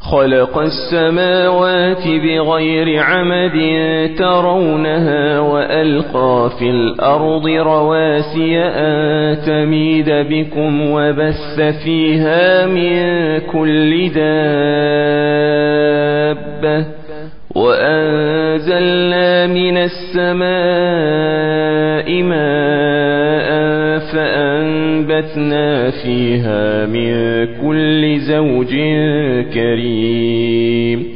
خلق السماوات بغير عمد ترونها وألقى في الأرض رواسي أن تميد بكم وبث فيها من كل دابة وأنزلنا من السماء ماء فأنبتنا فيها من كل زوج كريم